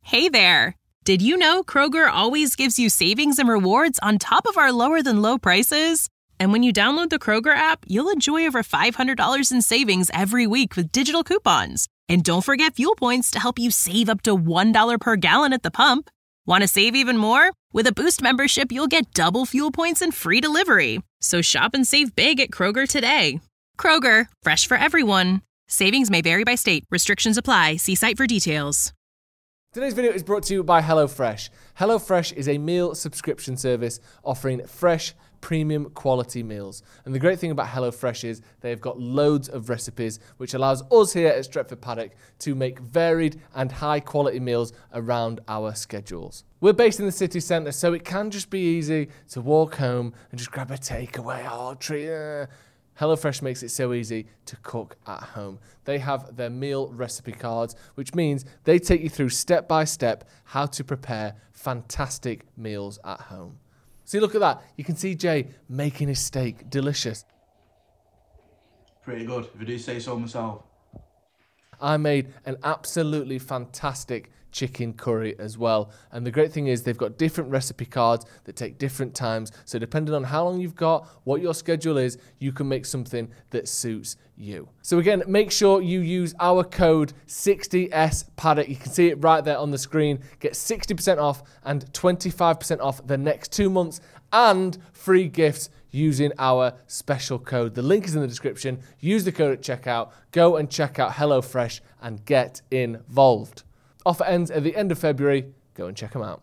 Hey there! Did you know Kroger always gives you savings and rewards on top of our lower-than-low prices? And when you download the Kroger app, you'll enjoy over $500 in savings every week with digital coupons. And don't forget fuel points to help you save up to $1 per gallon at the pump. Want to save even more? With a Boost membership, you'll get double fuel points and free delivery. So shop and save big at Kroger today. Kroger, fresh for everyone. Savings may vary by state. Restrictions apply. See site for details. Today's video is brought to you by HelloFresh. HelloFresh is a meal subscription service offering fresh, premium quality meals. And the great thing about HelloFresh is they've got loads of recipes, which allows us here at Stretford Paddock to make varied and high quality meals around our schedules. We're based in the city centre, so it can just be easy to walk home and just grab a takeaway or treat. HelloFresh makes it so easy to cook at home. They have their meal recipe cards, which means they take you through step by step how to prepare fantastic meals at home. See, look at that. You can see Jay making his steak. Delicious. Pretty good, if I do say so myself. I made an absolutely fantastic chicken curry as well. And the great thing is they've got different recipe cards that take different times. So depending on how long you've got, what your schedule is, you can make something that suits you. So again, make sure you use our code 60SPaddock. You can see it right there on the screen. Get 60% off and 25% off the next 2 months and free gifts using our special code. The link is in the description. Use the code at checkout. Go and check out HelloFresh and get involved. Offer ends at the end of February. Go and check them out.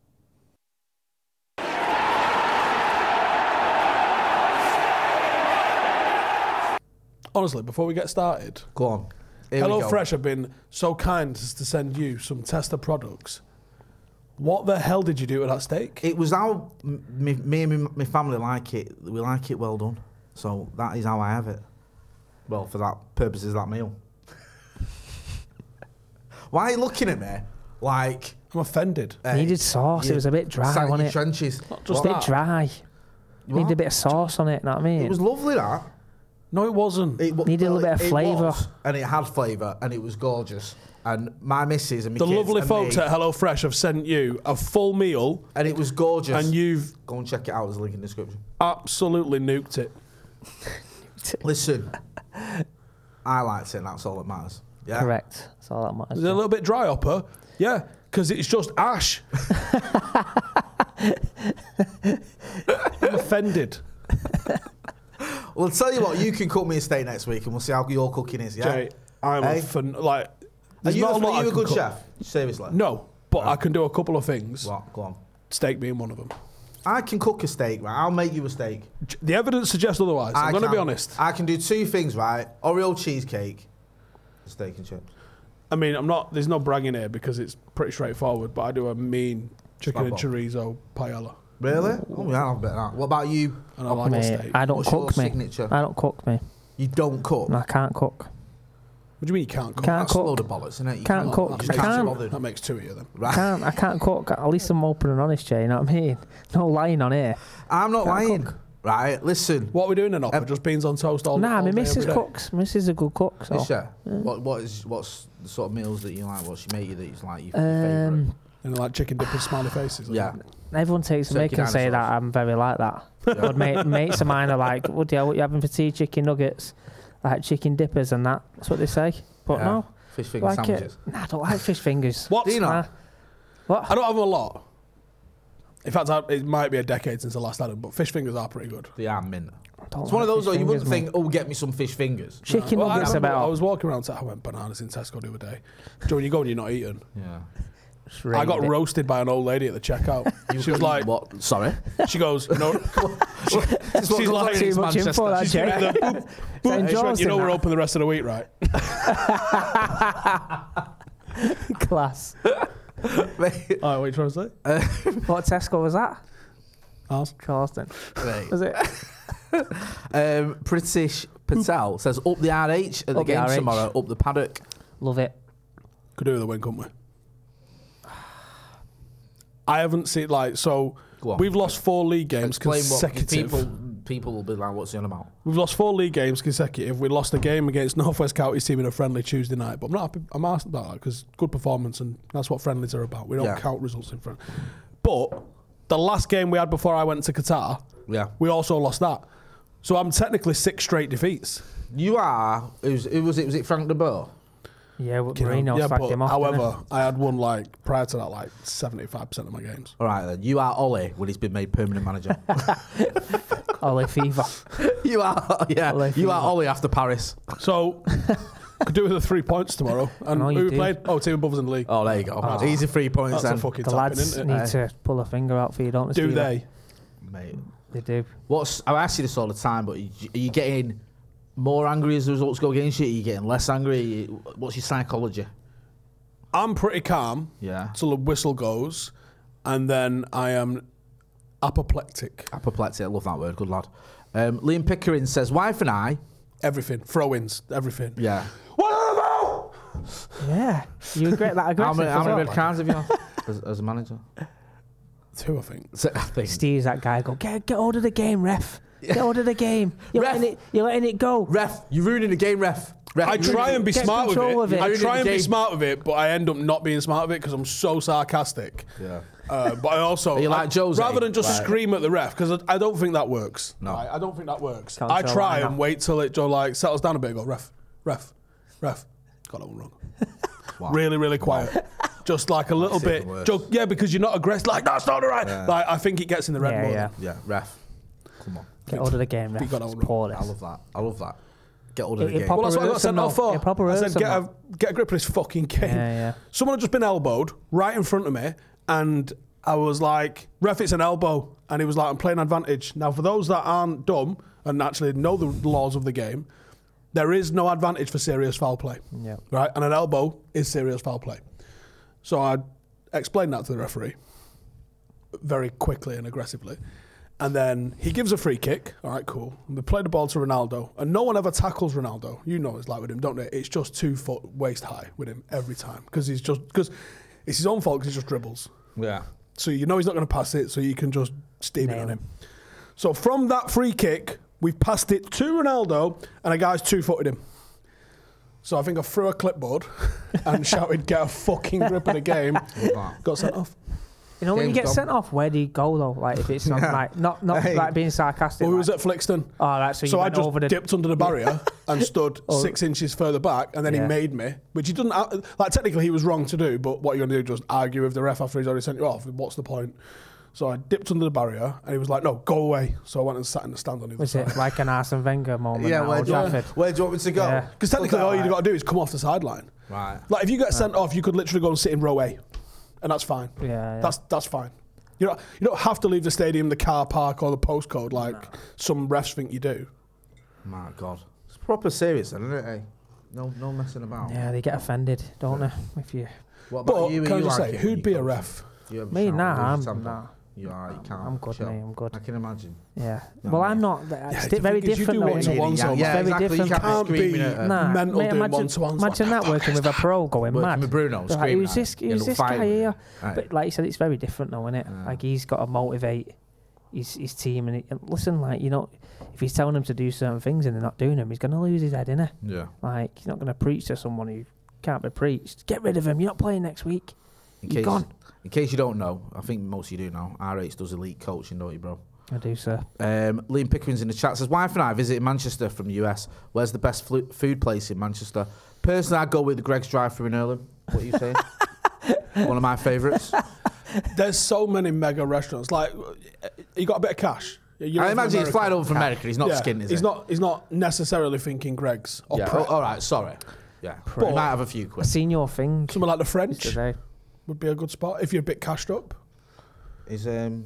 Honestly, before we get started, Go on. Here we go. HelloFresh have been so kind as to send you some tester products. What the hell did you do to that steak? It was how me and my family like it. We like it well done. So that is how I have it. Well, for that purposes, that meal. Why are you looking at me like... I'm offended. Needed sauce. It was a bit dry, sat in wasn't your it? trenches. Just a bit dry. What? Needed a bit of sauce on it, know what I mean? It was lovely, that. No, it wasn't. Needed a little bit of flavour. And it had flavour, and it was gorgeous. And my missus and my The kids lovely and folks me, at HelloFresh have sent you a full meal. and it was gorgeous. And you've Go and check it out. There's a link in the description. absolutely nuked it. Listen, I liked it, and that's all that matters. Yeah? Correct. That's all that matters. Is it a little bit dry, Upper? Yeah, because it's just ash. I'm offended. Well, I'll tell you what, you can cook me a steak next week, and we'll see how your cooking is, yeah? Jay, I'm Hey? like... Are there's you, not a lot I a can good cook. chef? Seriously? No, but I can do a couple of things. What? Go on. Steak being one of them. I can cook a steak, right? I'll make you a steak. The evidence suggests otherwise. I'm going to be honest. I can do two things, right? Oreo cheesecake, steak and chips. I mean, there's no bragging here because it's pretty straightforward, but I do a mean chicken and chorizo paella. Really? Oh, yeah, I'll have a bit of that. What about you? And I like a Mate, steak. I don't What's cook, your me. signature? I don't cook, me. You don't cook? I can't cook. What do you mean you can't cook? Can't That's cook. a load of bollocks, isn't it? You Can't cook. You I can't. bothered. That makes two of you then. Right. I can't cook. At least I'm open and honest, Jay, you know what I mean? No lying on here. I'm not Can't lying. cook. Right, listen. What are we doing then, Opera? Just beans on toast all Nah, all my day, missus every day? cooks. My missus is a good cook, so. Is she? What's the sort of meals that you like? What's she make you that you like your favourite? And like chicken dippers, smiley faces. Yeah. Everyone takes the Turkey mick and say that dinosaurs. I'm very like that. But mates of mine are like, what are you having for tea? Chicken nuggets, like chicken dippers and that. That's what they say. But Yeah. no. Fish finger Like sandwiches. it. Nah, I don't like fish fingers. What? Do you not? Nah. What? I don't have them a lot. In fact, it might be a decade since I last had them, but fish fingers are pretty good. They are mint. Don't It's one of like those fish though, you wouldn't fingers, think, oh, get me some fish fingers. Chicken Well, I nuggets remember I about. was walking around, I went bananas in Tesco the other day. Joe, when you go and you're not eating. Yeah. I got roasted by an old lady at the checkout. She was like, What? Sorry? she goes, no. She's like, Too much info, that, she's Jay. doing the boop, boop. And she went, you know we're open the rest of the week, right? Class. Oh, what are you trying to say? What Tesco was that? Ours. Charleston. Right. Was it? British Patel says up the RH at the Up the game RH. tomorrow, up the paddock. Love it. Could do with a win, couldn't we? I haven't seen, like, so Go on. we've lost 4 league games Explain what consecutive. people people will be like, what's he on about? We've lost 4 league games consecutive. We lost a game against North West County's team in a friendly Tuesday night. But I'm not happy. I'm asked about that because good performance, and that's what friendlies are about. We don't count results in front. But the last game we had before I went to Qatar, we also lost that. So I'm technically 6 straight defeats. You are. Who was it? Was it Frank de Boer? Yeah, Marino sacked him off. However, I had won prior to that 75% of my games. All right then. You are Ollie when he's been made permanent manager. Ollie fever. You are. Yeah. Ollie you fever. are Ollie after Paris. So could do with the 3 points tomorrow. And No, you who we do. played? Oh, team above us in the league. Oh, there you go. Easy 3 points That's then. a fucking The tapping, lads isn't it? need to pull a finger out for you, don't they? Do Steve? they? Mate. They do. I ask you this all the time, but are you getting more angry as the results go against you? Are you getting less angry? What's your psychology? I'm pretty calm till the whistle goes, and then I am apoplectic. Apoplectic, I love that word, good lad. Liam Pickering says, wife and I... Everything. Throw-ins. Everything. Yeah. What about? Yeah. You regret that aggressive. How many red cards have you had as a manager? 2, I think. I think. Steve's that guy. Go get hold of the game, ref. Get hold of the game. You're letting it go. Ref, you're ruining the game, ref. I try and be Get smart with control it. of it. I try and be Game. smart with it, but I end up not being smart with it because I'm so sarcastic. Yeah. But I also... Are you like Jose? Rather than just Right. scream at the ref, because I don't think that works. No. Right? I don't think that works. Can't I tell try why and not. wait till it settles down a bit and go, ref. Got that one wrong. Wow. Really, really quiet. Just like a little That's bit. even worse. Yeah, because you're not aggressive. Like, that's not right. Like, I think it gets in the red more. Yeah. Yeah, ref. Come on. Get hold of the game, ref. Think got that It's one wrong. poor, I this. love that. Get hold of the It game. proper- Well, that's what I got Reverse sent them off now. for. Yeah, proper I said, reverse them get a grip of this fucking game. Yeah. Someone had just been elbowed right in front of me, and I was like, ref, it's an elbow. And he was like, I'm playing advantage. Now, for those that aren't dumb and actually know the laws of the game, there is no advantage for serious foul play. Yeah. Right? And an elbow is serious foul play. So I explained that to the referee very quickly and aggressively. And then he gives a free kick. All right, cool. And we play the ball to Ronaldo. And no one ever tackles Ronaldo. You know it's like with him, don't they? It's just 2 foot waist high with him every time. Because it's his own fault because he just dribbles. Yeah. So you know he's not going to pass it, so you can just steam it on him. So from that free kick, we've passed it to Ronaldo, and a guy's 2-footed him. So I think I threw a clipboard and shouted, get a fucking grip of the game. Got sent off. You know, when you Game's get gone. sent off, where do you go though? Like if it's not like being sarcastic. Well, we was like, at Flixton. oh, right. So you So I went just over the. dipped under the barrier and stood 6 inches further back, and then he Yeah. made me, which he didn't, like technically he was wrong to do, but what are you going to do, just argue with the ref after he's already sent you off? What's the point? So I dipped under the barrier, and he was like, no, go away. So I went and sat in the stand on the other Was side. it like an Arsene Wenger moment? Yeah, at where Old do you Trafford? want me to go? Yeah. Because technically all you've got to do is come off the sideline. Right. Like if you get sent off, you could literally go and sit in row A, and that's fine. Yeah. That's fine. You don't have to leave the stadium, the car park, or the postcode like some refs think you do. My God. It's proper serious, then, isn't it? Eh? No messing about. Yeah, they get offended, don't they? If you. What about But you? can I You just like say, it who'd when be you a coach? ref? Do you ever Me, shout nah, or lose I'm your temper? nah. You can't. I'm good, chill. mate, I'm good. I can imagine. Yeah. Yeah, Well, mate. I'm not. Yeah, It's the very thing is, you different, do though, it isn't it? once or It's Yeah, very exactly. different. You can't can't be screaming at her. Nah, mental mate, doing imagine, one-to-ones. imagine that working with a pro going Working mad. with Bruno, Like, screaming who's at this? him. Who's You'll this fight guy with here? him. Right. But like you said, it's very different, though, isn't it? Like he's got to motivate his team, and listen, like if he's telling them to do certain things and they're not doing them, he's going to lose his head, innit? Yeah. Like he's not going to preach to someone who can't be preached. Get rid of him. You're not playing next week. You're gone. In case you don't know, I think most of you do know, RH does elite coaching, don't you, bro? I do, sir. Liam Pickering's in the chat says, wife and I visited Manchester from the US. Where's the best food place in Manchester? Personally, I'd go with Greg's Drive-Thru in Earlham. What are you saying? One of my favourites. There's so many mega restaurants. Like, you got a bit of cash. You're I over imagine he's America. flying over from America. He's not Yeah, skint, is he's he? not. He's not necessarily thinking Greg's or Yeah. Pret. Oh, all right, sorry. Yeah. He might have a few I quid. seen your thing Something like the French today. would be a good spot if you're a bit cashed up. Is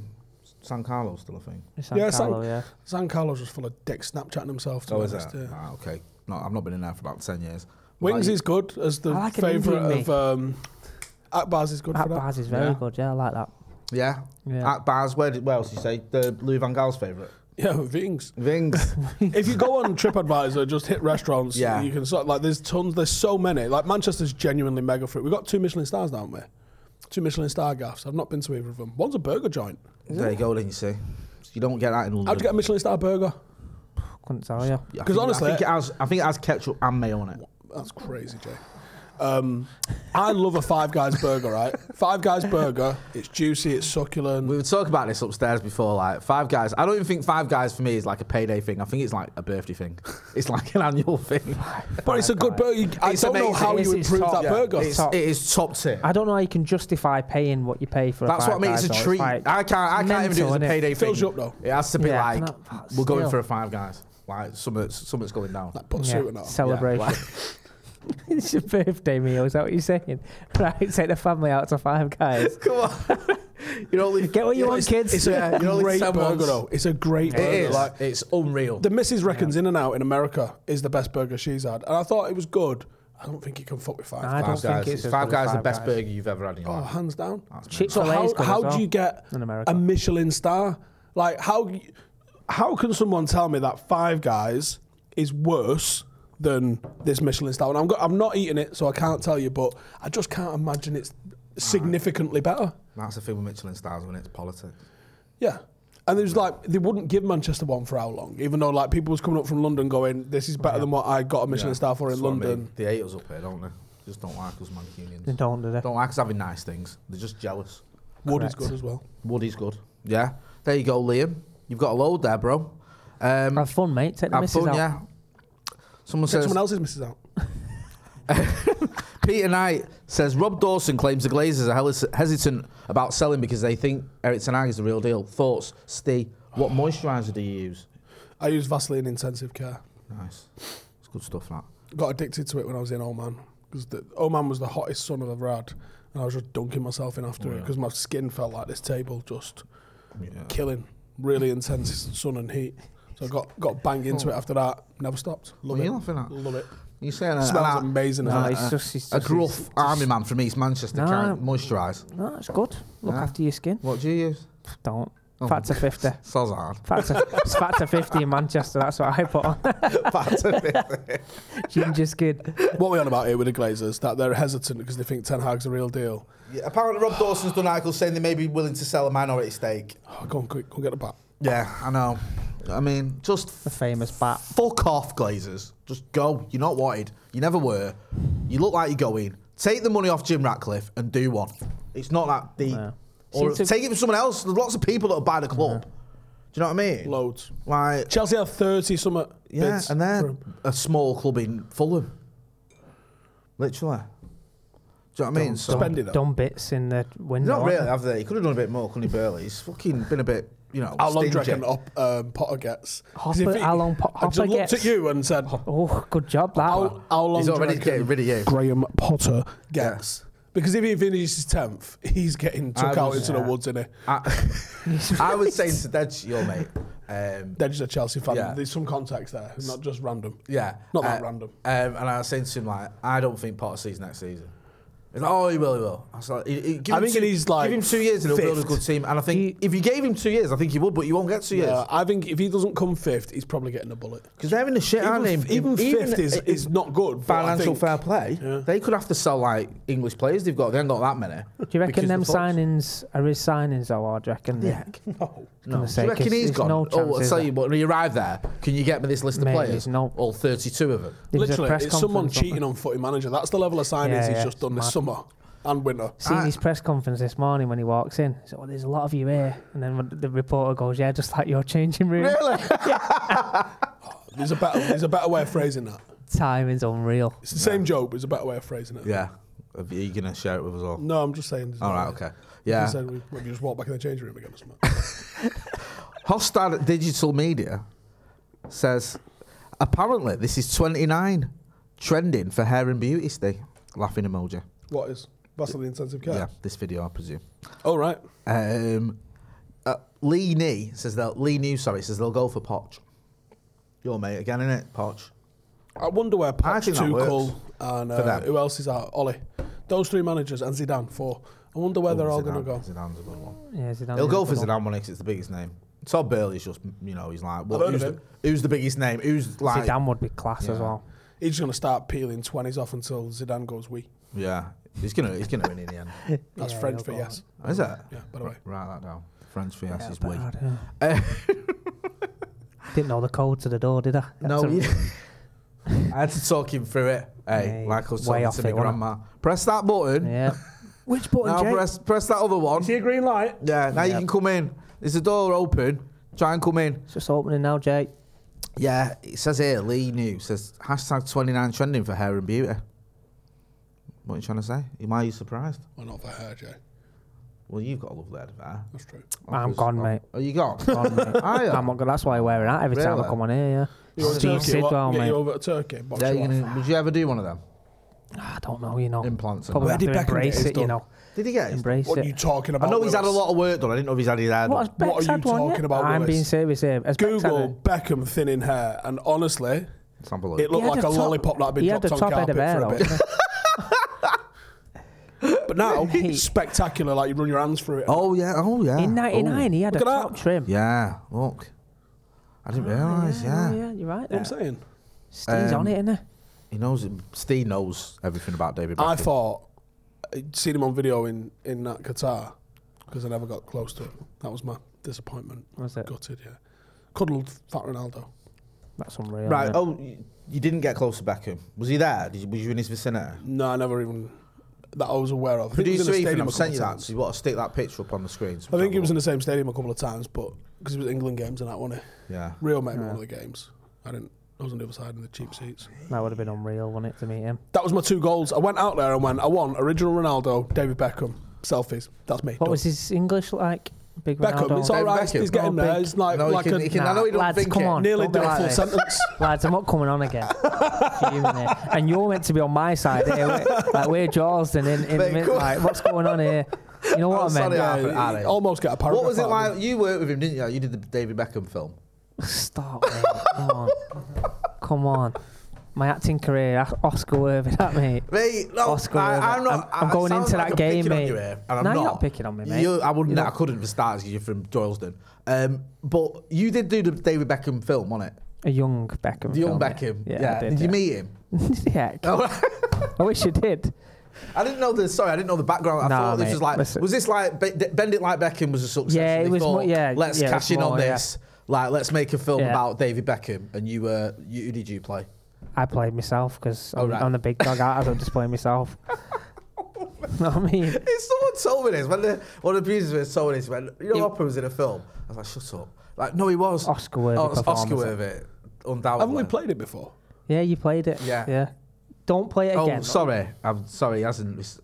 San Carlos still a thing? San Yeah, Carlo, yeah. San Carlos was full of dicks Snapchatting himself. To Oh, be is honest, it? yeah. Ah, okay. No, I've not been in there for about 10 years. Wings Like- is good as the I like an favourite Indian of Akbar's is good That for that. bars is very Yeah. good. Yeah, I like that. Yeah. Yeah. At bars, where else did you say? The Louis Van Gaal's favourite? Yeah, Wings. Vings. If you go on TripAdvisor, just hit restaurants. Yeah. You can sort of, like there's tons. There's so many. Like Manchester's genuinely mega for it. We've got 2 Michelin stars, don't we? 2 Michelin star gaffs. I've not been to either of them. One's a burger joint. There you go, then you see. You don't get that in London. How'd you get a Michelin star burger? Couldn't tell you. Because honestly, I think it has ketchup and mayo on it. That's crazy, Jay. I love a Five Guys burger, right? Five Guys burger, it's juicy, it's succulent. We were talking about this upstairs before, like Five Guys. I don't even think Five Guys for me is like a payday thing. I think it's like a birthday thing. It's like an annual thing. But it's a good burger. I don't know how you improve that burger. It is top tier. I don't know how you can justify paying what you pay for. That's a what I mean. It's a Guys, treat. like I can't even do it as a payday thing. Fills you up though. It has to be Yeah, like no, but we're going still. for a Five Guys. Like something's going down. Like put a Yeah, suit and that. celebration. Yeah, It's your birthday meal. Is that what you're saying? Right, take the family out to Five Guys. Come on. You only Get what you want, kids. It's a only great 10 burger months. though. It's a great burger. It is. Like, It's unreal. the Mrs. reckons In-N-Out in America is the best burger she's had, and I thought it was good. I don't think you can fuck with Five I Guys. don't think it's as Five good as Guys is the Five best Guys. burger you've ever had in your Oh, life. hands down. Chick-fil-A So is good how as well do you get in America. a Michelin star? Like how can someone tell me that Five Guys is worse than this Michelin star? And I'm not eating it, so I can't tell you. But I just can't imagine it's significantly better. That's the thing with Michelin stars when it's politics. Yeah. And there's like they wouldn't give Manchester one for how long, even though like people was coming up from London going, "This is better than what I got a Michelin star for in That's what I mean. London." They hate us up here, don't they? Just don't like us Mancunians. They don't, do they? Don't like us having nice things. They're just jealous. Wood is Correct. good as well. Woody's good. Yeah. There you go, Liam. You've got a load there, bro. Have fun, mate. Take the Have missus fun, out. yeah. Someone Get says someone else's misses out. Peter Knight says Rob Dawson claims the Glazers are hesitant about selling because they think Erik ten Hag is the real deal. Thoughts, Steve? What moisturiser do you use? I use Vaseline Intensive Care. Nice. It's good stuff, that. Got addicted to it when I was in Oman because Oman was the hottest sun I've ever had, and I was just dunking myself in after it because my skin felt like this table, just killing. Really intense sun and heat. So I got banged into it after that. Never stopped. Love What are it. you laughing at? Love it. You're saying Smells amazing. No, isn't it? it's just a gruff army man from East Manchester No. can't moisturise. No, it's good. Look Yeah. after your skin. What do you use? Don't. Oh. Factor 50. Soz hard. Factor 50 in Manchester. That's what I put on. Ginger skin. What are we on about here with the Glazers? That they're hesitant because they think Ten Hag's a real deal. Yeah, apparently Rob Dawson's done articles saying they may be willing to sell a minority stake. Oh, go on, quick, go get the bat. Yeah, I know. I mean, just The famous bat. fuck off, Glazers. Just go. You're not wanted. You never were. You look like you're going. Take the money off Jim Ratcliffe and do one. It's not that deep. Yeah. Or Seems to- take it from someone else. There's lots of people that'll buy the club. Do you know what I mean? Loads. Like, Chelsea have 30 something. yeah, bids and for they're him. a small club in Fulham. Literally. Do you know what I mean? So, Spend it though. Done bits in the window. not really, haven't have they? He could have done a bit more, couldn't he, Burley? He's fucking been a bit, How long do you stingy. reckon Potter gets? 'Cause Hopper- if he- how long I Hopper just looked gets? at you and said, they? Oh, good job, that one. how long He's do you already reckon getting rid of you. Graham Potter gets? Because if he finishes 10th, he's getting took I out was- into the woods, isn't he? I was saying to Dej, your mate, They're just a Chelsea fan. Yeah. There's some context there, not just random. yeah. Not that random. And I was saying to him, like, I don't think Potter sees next season. He's like, oh, he will, he will. I was like, give I him think two, he's like give him 2 years and he'll build a fifth. good team. And I think if you gave him 2 years, I think he would, but you won't get 2 years. Yeah, I think if he doesn't come 5th, he's probably getting a bullet. Because they're in the shit, aren't they? Even 5th is not good. but I Financial think- fair play. Yeah. They could have to sell, like, English players they've got. They haven't got that many. Do you reckon Because them the Fox- signings are his signings, though, or do you reckon? Yeah. No. Gonna Do say, you reckon 'cause he's there's gone? no I'll chance, is tell there? you what, when you arrive there, can you get me this list of Mate, players? there's no- All 32 of them. There was a Literally, press it's someone conference, wasn't cheating on Footy Manager. That's the level of signings Yeah, he's yeah, just done this mad. summer and winter. Seen his press conference this morning when he walks in. So there's a lot of you here, and then when the reporter goes, "Yeah, just like your changing room." Really? There's a better way of phrasing that. Timing's unreal. It's the same joke, but it's a better way of phrasing it. Yeah. Are you going to share it with us all? No, I'm just saying. All right, okay. You Yeah. said we just walk back in the changing room again or something. Hostad Digital Media says, apparently this is 29 trending for hair and beauty, Steve. Laughing emoji. What is? Vaseline Intensive Care? Yeah, this video, I presume. Oh, right. Lee News says they'll go for Poch. Your mate again, innit? Poch. I wonder where Poch, think that Tuchel, works and for them. who else is out? Ollie. Those three managers and Zidane, 4. I wonder where they're all going to go. Zidane's a good one. Yeah, Zidane He'll is go a for good one. Zidane when it's the biggest name. Todd Burley's just, he's like, I've heard of him. who's the biggest name? Who's like, Zidane would be class as Yeah. well. He's just going to start peeling 20s off until Zidane goes we. yeah, he's gonna win in the end. That's Yeah, French he'll for go yes. Is it? Yeah, by the way. Write that down. French Fias's but way. I don't know. Didn't know the code to the door, did I? No, That's I had to talk him through it. Hey, Yeah, like I was way talking off to my it, wasn't grandma. Press that button. Yeah. Which button, Now Jake? press that other one. See a green light? Yeah, now you can come in. Is the door open? Try and come in. It's just opening now, Jake. Yeah, it says here, Lee New says, #29 trending for hair and beauty. What are you trying to say? Why are you surprised? Well, not for hair, Jay. Well, you've got a lovely head of hair. That's true. I'm gone, mate. Are you gone? Gone, mate. Are you? I'm not gonna, that's why I wear it out every time I Really? come on here, yeah. You go to Steve Turkey, what? Sidwell, Get mate. you over to Turkey. Box Yeah, you off. would you ever do one of them? I don't know, you know. Implants and Probably that. have Where to did Beckham embrace get his it, you done? know. Did he get it? Embrace What it. are you talking I about? know he's had a Willis? lot of work done. I didn't know if he's had his hair What, has done. Beck's What are you had one talking yet? about, I'm Willis? being serious here. Has Beck's had Google Beckham thinning hair, and honestly, Let's have a look. it looked He had like the a top- lollipop that had been he had dropped the on top head carpet of hair, for a though, bit. But now, it's spectacular, like you run your hands through it. Oh, yeah. In 99, he had a Look at top that. trim. Yeah, look. I didn't realise, yeah. Yeah, you're right What there. I'm saying. Steve's on it, isn't he? He knows, Steve knows everything about David Beckham. I thought I'd seen him on video in Qatar because I never got close to him. That was my disappointment. Was it? Gutted, yeah. Cuddled Fat Ronaldo. That's unreal. Right, isn't it? you didn't get close to Beckham. Was he there? Was you in his vicinity? No, I never even that I was aware of. I think he was in Producer the Ethan, stadium I've a sent you couple that, of so you want to stick that picture up on the screen. I think he was in the same stadium a couple of times, but because it was England games and that, wasn't it? Yeah. Real met me one of the games. I was on the other side in the cheap seats. That would have been unreal, wouldn't it, to meet him? That was my 2 goals. I went out there and went, I won original Ronaldo, David Beckham, selfies. That's me. What Done. was his English like? Big Beckham? Ronaldo? It's all right. Beckham. He's getting No, there. big. It's like, No, like he can, I know he don't lads, think come it. on. nearly Don't be did a like full this. sentence. Lads, I'm not coming on again. Fuming here. And you're meant to be on my side here. We're Jarsden in Mate, mid, come- like, what's going on here? You know what I'm I meant? sorry, Yeah, Ali. almost get a paragraph. What was it out of him. like? You worked with him, didn't you? You did the David Beckham film. Stop, mate. Come on. Come on. My acting career, Oscar worthy, that, mate. Mate, no, Oscar worthy. I'm not. I'm I going sound into like that I'm game, picking on mate. you here, and I'm No, not. you're not picking on me, mate. I wouldn't. You know- I couldn't for starters because you're from Doylesden. But you did do the David Beckham film, wasn't it? A young Beckham. The young film, Beckham. Yeah, I Did you meet him? Yeah. Oh, I wish you did. I didn't know the. Sorry, I didn't know the background. I Nah, thought this mate, was like. listen. Was this like Bend It Like Beckham was a success? Yeah, and it they was thought, more- yeah, Let's yeah, cash it's in on more, yeah. this. Like, let's make a film Yeah. about David Beckham. And you were. Who did you play? I played myself because Oh, right. I'm the big dog. I don't just play myself. Know what I mean? If someone told me this, when one of the producers told me this, when Opera was in a film, I was like, shut up. Like, no, he was. Oscar worthy Oh, it's Oscar performance. worthy, undoubtedly. Haven't we played it before? Yeah, you played it. Yeah. Yeah. Don't play it Oh, again. sorry. I'm sorry, he hasn't.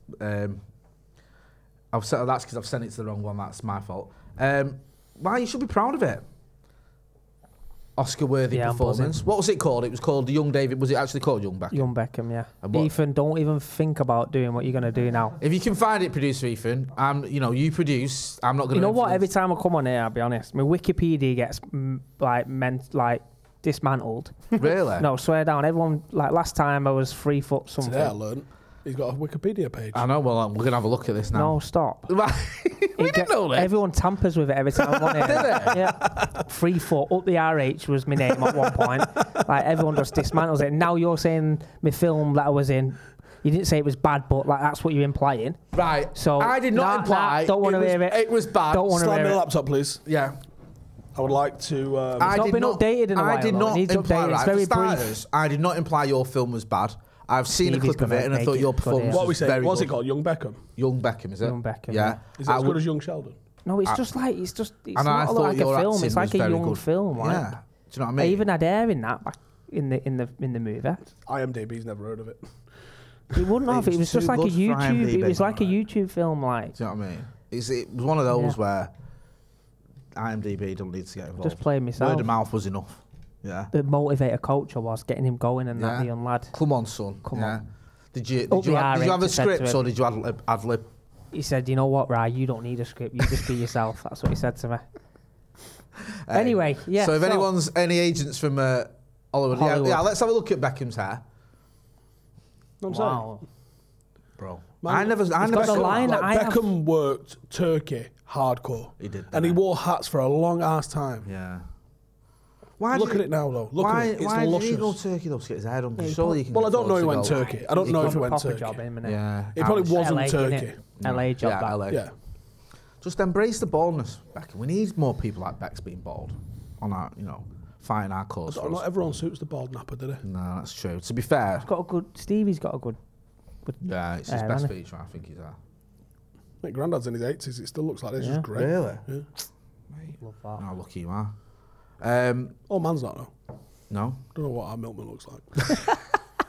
I've said that's because I've sent it to the wrong one. That's my fault. Why, you should be proud of it. Oscar-worthy Yeah, I'm performance. What was it called? It was called Young David. Was it actually called Young Beckham? Young Beckham, yeah. And what- Ethan, don't even think about doing what you're going to do now. If you can find it, producer Ethan, you produce. I'm not going to. You know what? Every time I come on here, I'll be honest, my Wikipedia gets dismantled. Really? No, swear down. Everyone, like last time I was 3 foot something. Today I learned he's got a Wikipedia page. I know. Well, we're going to have a look at this now. No, stop. We didn't know this. Everyone tampers with it every time I'm on here. Yeah. 3 foot up the RH was my name at one point. Like everyone just dismantles it. Now you're saying my film that I was in. You didn't say it was bad, but like that's what you're implying. Right. So I did not imply. don't want to hear it. It was bad. Don't want to Slide hear me the it. laptop, please. Yeah. I would like to. I not did been updated in a while, I did though. not It needs imply. updating. It's Right, very for brief. starters, I did not imply your film was bad. I've seen a Stevie's clip of gonna it, and I make thought it your good, performance yeah. what are we was saying? very What's good. it called? Young Beckham. Young Beckham, is it? Young Beckham, Yeah. Is it as good as Young Sheldon? No, it's just like it's And I not thought like a your film. acting It's like was a very young good. film. Like. Yeah. Do you know what I mean? I even had air in that back in the movie. IMDb's never heard of it. It wouldn't have. It was was just too like a good for YouTube. It IMDb, was like a right. YouTube film. Like Do you know what I mean? It was one of those Yeah. where IMDb don't need to get involved. just playing myself. Word of mouth was enough. Yeah. The motivator coach I was getting him going and that Yeah. the young lad. Come on, son. Come yeah. on. Did you Up the have R8 a said to script him. or did you ad lib? He said, "You know what, Rai? You don't need a script. You just be yourself." That's what he said to me. Anyway, yeah. So if anyone's any agents from Hollywood, Hollywood. Yeah, let's have a look at Beckham's hair, I'm saying. wow, bro. Man, I never got saw the line that. that I have- Beckham worked Turkey hardcore. He did, And he didn't he? wore hats for a long ass time. Yeah. Why Look did at it now, though. Look why at it. It's why did luscious. he go Turkey though to get his hair done? Yeah, he Surely you can. Well, I don't know afford he to went go. Turkey. I don't know if he went proper Turkey. job, him, innit? Yeah. It probably Ouch. wasn't LA, Turkey. innit? LA job. Yeah, that. LA. Yeah. Just embrace the baldness, Beckham. We need more people like Becks being bald on our, fighting our cause. Not everyone suits the bald napper, did they? No, that's true. To be fair, Stevie's got a good. Yeah, it's his best feature. I think he's there. My granddad's in his 80s. It still looks like this. Yeah. It's great. Really? Yeah. Mate, Love that. how lucky you are. Oh, man's not though. No. Don't know what our milkman looks like.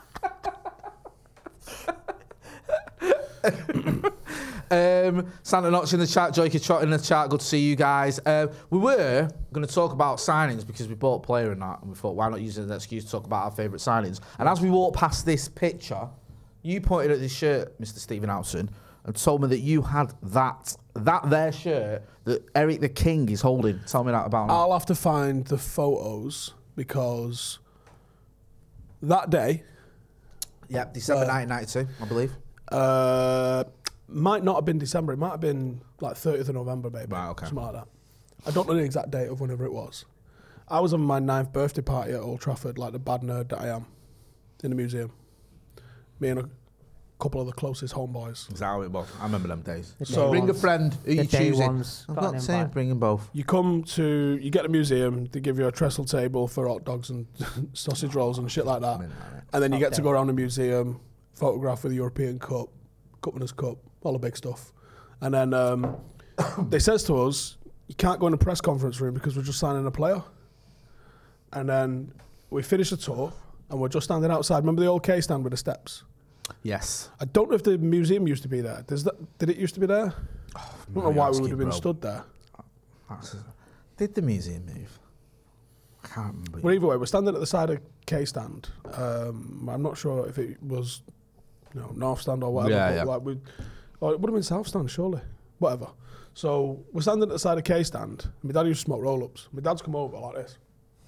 Santa Notch in the chat, Joyker Trot in the chat. Good to see you guys. We were going to talk about signings because we bought a player and that, and we thought, why not use it as an excuse to talk about our favourite signings? And as we walked past this picture, you pointed at this shirt, Mr. Stephen Houghton, and told me that you had that there shirt that Eric the King is holding. Tell me that about. I'll have to find the photos because that day. Yep, December 1992, I believe. Might not have been December. It might have been like 30th of November, maybe. Right, okay. Something like that. I don't know the exact date of whenever it was. I was on my 9th birthday party at Old Trafford, like the bad nerd that I am, in the museum. Me and a couple of the closest homeboys. Is that how it was? I remember them days. So bring a friend who you choosing. I'm got not an saying invite. bring them both. You get the museum, they give you a trestle table for hot dogs and sausage rolls and shit like that. And then you get to go around the museum, photograph with the European Cup, Winners' Cup, all the big stuff. And then they says to us, you can't go in the press conference room because we're just signing a player. And then we finish the tour and we're just standing outside. Remember the old K stand with the steps? Yes. I don't know if the museum used to be there. Did it used to be there? I don't know why we would have been stood there. Did the museum move? I can't remember. Well, either way, we're standing at the side of K stand. I'm not sure if it was, North stand or whatever. Yeah, but yeah. Or it would have been South stand, surely. Whatever. So we're standing at the side of K stand. My dad used to smoke roll-ups. My dad's come over like this.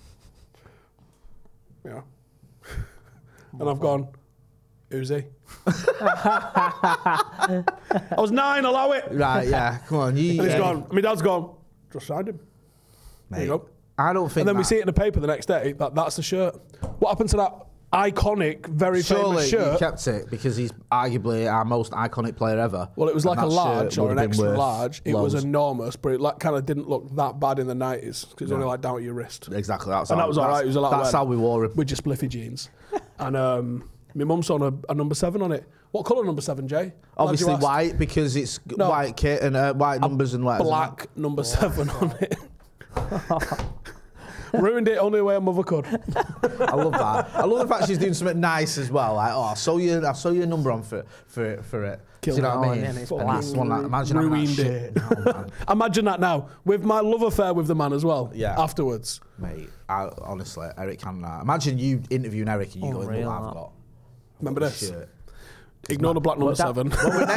Yeah. And I've gone, who's he? I was 9, allow it. Right, yeah. Come on. And he's gone. My dad's gone, just signed him. There you go. I don't think And then we see it in the paper the next day. That's the shirt. What happened to that iconic, very Surely famous shirt? you kept it because he's arguably our most iconic player ever. Well, it was like And a that large shirt or would an have been extra worth large. It was loads. enormous, but it kind of didn't look that bad in the 90s because it was only like down at your wrist. Exactly. That's And how, that was all right. It was a lot That's how we wore him. with just spliffy jeans. And my mum saw a number 7 on it. What colour number 7, Jay? Obviously Glad you asked. white because it's white kit and white numbers and letters. Black number 7 on it. Ruined it only the way a mother could. I love that. I love the fact she's doing something nice as well. Like, I saw your number on for it. Do you know what I mean? and it's The last one, like, imagine having that ruined shit. it. No, man. Imagine that now with my love affair with the man as well. Yeah. Afterwards. Mate, honestly, Eric Cantona. Imagine you interviewing Eric and you going, Unreal, look, I've that. got. Remember this? Shit. Ignore the black number 7. Would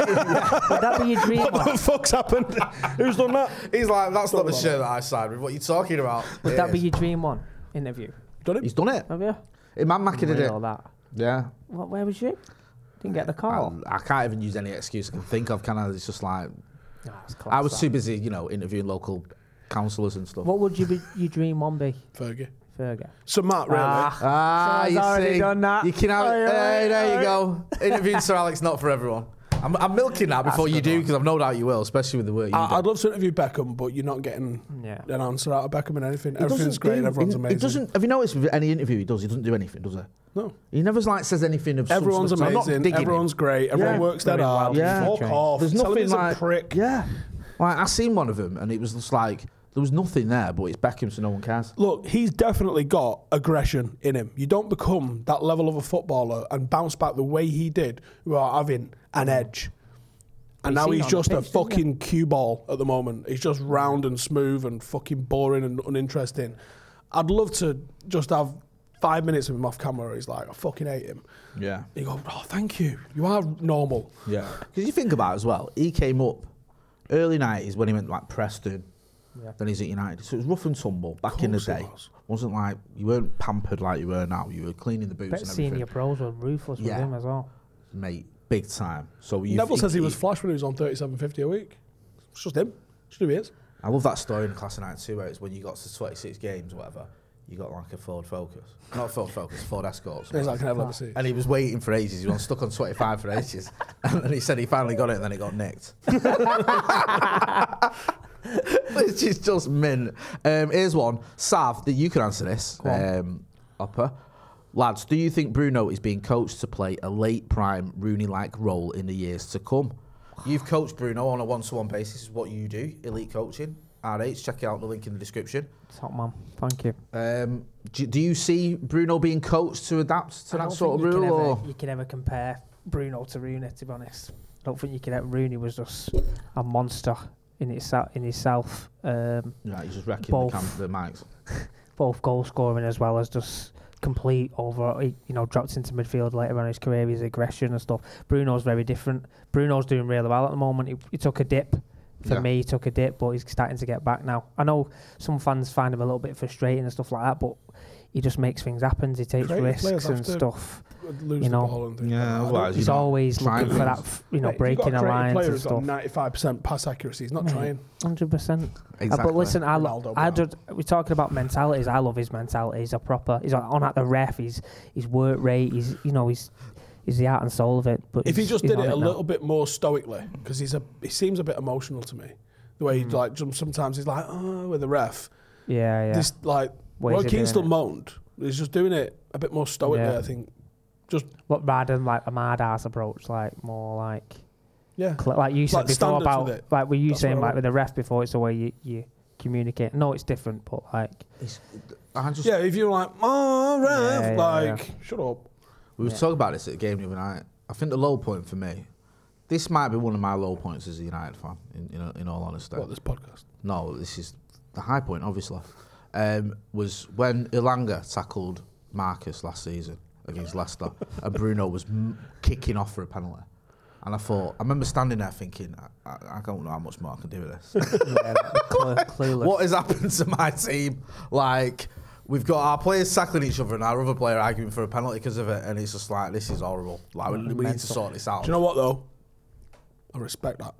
that be your dream What one? the fuck's happened? Who's done that? He's like, that's not the shirt that I signed with. What are you talking about? Would that be your dream one interview? Done it? He's done it. Have you? Imam Maki did it. All that. Yeah. Where was you? Didn't get the call. I can't even use any excuse I can think of, can I? It's just like, It's class, I was that. too busy, interviewing local councillors and stuff. What would your dream one be, Fergie. Fergie? So Matt, really? Someone's you already see, done that. You can have, Oi, oi, hey, there oi. you go. Interviewing Sir Alex, not for everyone. I'm milking that before you do because I've no doubt you will, especially with the work you do. I'd love to interview Beckham, but you're not getting an answer out of Beckham in anything. Everything's great and everyone's amazing. He doesn't. Have you noticed with any interview he doesn't do anything, does he? No. He never says anything of Everyone's substance. I'm not amazing. digging Everyone's him. great. Everyone Yeah. works their Very well hard. Yeah. Fuck off. There's Tell him nothing he's like a prick. Yeah. Like I seen one of them and it was just like there was nothing there, but it's Beckham, so no one cares. Look, he's definitely got aggression in him. You don't become that level of a footballer and bounce back the way he did without having an edge. And now seen he's it on the just a pitch, didn't you? fucking cue ball at the moment. He's just round and smooth and fucking boring and uninteresting. I'd love to just have 5 minutes of him off camera. He's like, I fucking hate him. Yeah. You go, oh, thank you. You are normal. Yeah. Because you think about it as well, he came up early 90s when he went like Preston. Yeah. Then he's at United. So it was rough and tumble back in the course it day. was. Wasn't like you weren't pampered like you were now. You were cleaning the boots Bet and everything. senior pros were ruthless with Yeah. him as well. Mate, big time. So you Neville think says he was flash when he was on $37.50 a week. It's just him. Just who he is. I love that story in the class of 92 where it's when you got to 26 games or whatever, you got like a Ford Focus. Not Ford Focus, Ford Escort. He's like, I can never let me see. And he was waiting for ages. He was stuck on 25 for ages. And then he said he finally got it and then it got nicked. Which is just mint. Here's one. Sav, that you can answer this. Upper. Lads, do you think Bruno is being coached to play a late prime Rooney-like role in the years to come? You've coached Bruno on a one-to-one basis, is what you do, elite coaching. RH, check out the link in the description. Top man, thank you. Do you see Bruno being coached to adapt to that sort of rule? You can never compare Bruno to Rooney, to be honest. I don't think you can. Rooney was just a monster in himself. Yeah, he's just wrecking the mics. Both goal scoring as well as just complete over. He, dropped into midfield later on in his career. His aggression and stuff. Bruno's very different. Bruno's doing really well at the moment. He took a dip. For me, he took a dip, but he's starting to get back now. I know some fans find him a little bit frustrating and stuff like that, but he just makes things happen. He takes risks and stuff. Lose the ball and things otherwise he's always looking for that, breaking alliance and stuff. 95% pass accuracy. He's not trying. 100%. Exactly. But listen, we're talking about mentalities. I love his mentality. He's on at the ref. His work rate. He's the heart and soul of it. But if he just did it a little bit more stoically, because he seems a bit emotional to me. The way he sometimes he's like, with the ref. Yeah. This Keane still moaned. He's just doing it a bit more stoically. I think. Just rather than like a mad ass approach, like more like like you said like before about like were you That's saying like with the ref before, it's the way you communicate. No, it's different, but like if you're like ref, shut up. We were talking about this at the game the other night. I think the low point for me, this might be one of my low points as a United fan. In all honesty, What, this podcast? No, this is the high point, obviously. Was when Ilanga tackled Marcus last season against Leicester, and Bruno was kicking off for a penalty. And I remember standing there thinking, I don't know how much more I can do with this. clueless. What has happened to my team? Like, we've got our players tackling each other and our other player arguing for a penalty because of it, and it's just like, this is horrible. Like, we need to sort this out. Do you know what, though? I respect that.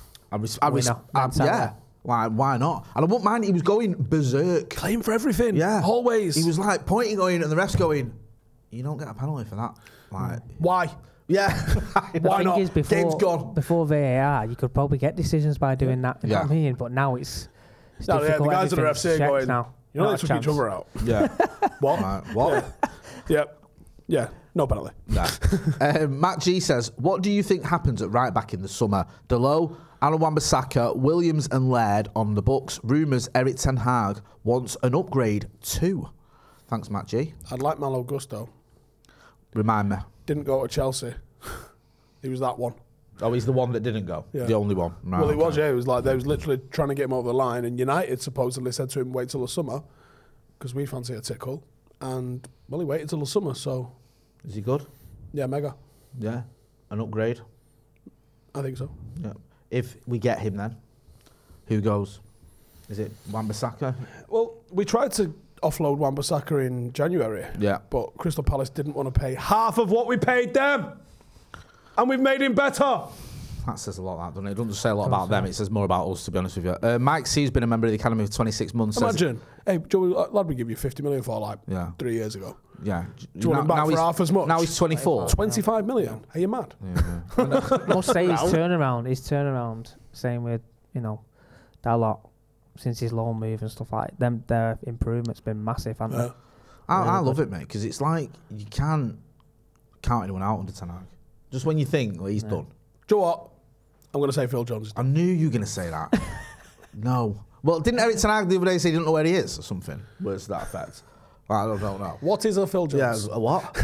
Yeah. Why not? And I wouldn't mind, he was going berserk. Claim for everything. Yeah. Always. He was like pointing going, and the ref's going, you don't get a penalty for that. Like, why? Yeah. Why not? Game's gone. Before VAR, you could probably get decisions by doing that. You know what I mean? But now it's difficult. The guys at the ref saying going, now. They took each other out. Yeah. What? What? Yeah. No penalty. No. Matt G says, what do you think happens at right back in the summer? Dalot, Aaron Wan-Bissaka, Williams and Laird on the books. Rumours Erik ten Hag wants an upgrade too. Thanks, Matt G. I'd like Malo Gusto. Remind me. Didn't go to Chelsea. He was that one. Oh, he's the one that didn't go? Yeah. The only one? Right, Well, he was, yeah. It was like they was literally trying to get him over the line, and United supposedly said to him, wait till the summer, because we fancy a tickle. And, well, he waited till the summer, so... Is he good? Yeah, mega. Yeah. An upgrade? I think so. Yeah. If we get him then, who goes? Is it Wan-Bissaka? Well, we tried to offload Wan-Bissaka in January. Yeah. But Crystal Palace didn't want to pay half of what we paid them. And we've made him better. That says a lot, that, doesn't it? It doesn't say a lot about them. It says more about us, to be honest with you. Mike C's been a member of the academy for 26 months. Imagine, hey, Joey, lad, we give you 50 million for 3 years ago. Yeah. Do you want him back for half as much? Now he's 24. 25 million. Are you mad? I must say his turnaround, same with, Dalot, since his loan move and stuff like that, their improvement's been massive, hasn't it? I love it, mate, because it's like you can't count anyone out under Ten Hag. Just when you think, well, he's done. Do you know what? I'm going to say Phil Jones. I knew you were going to say that. No. Well, didn't Erik ten Hag the other day say he didn't know where he is or something? Words to that effect. I don't know. What is a Phil Jones? Yeah, a what?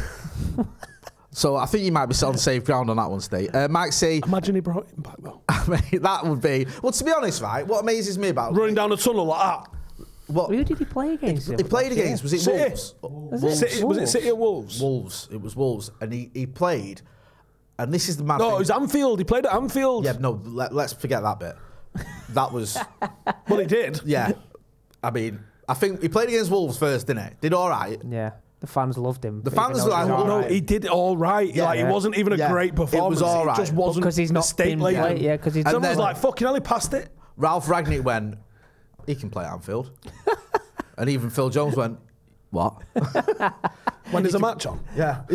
So I think you might be on safe ground on that one, Steve. Mike C. Imagine he brought him back, though. I mean, that would be... Well, to be honest, right, what amazes me about... Running down a tunnel like that. What? Who did he play against? He played against, was it City. Wolves? Was it City or Wolves? Wolves. It was Wolves. And he played... And this is the mad No, thing. it was Anfield. He played at Anfield. Yeah, no, let's forget that bit. That was... Well, he did. Yeah. I mean, I think he played against Wolves first, didn't he? Did all right. Yeah. The fans loved him. The fans were like, No, he did all right. Yeah, He wasn't even a great performance. It was all right. It just wasn't because he's not state been laden. played. Yeah, because he's... Someone was like, fucking hell, he passed it. Ralph Ragnick went, he can play at Anfield. And even Phil Jones went, what? When there's a match on. Yeah.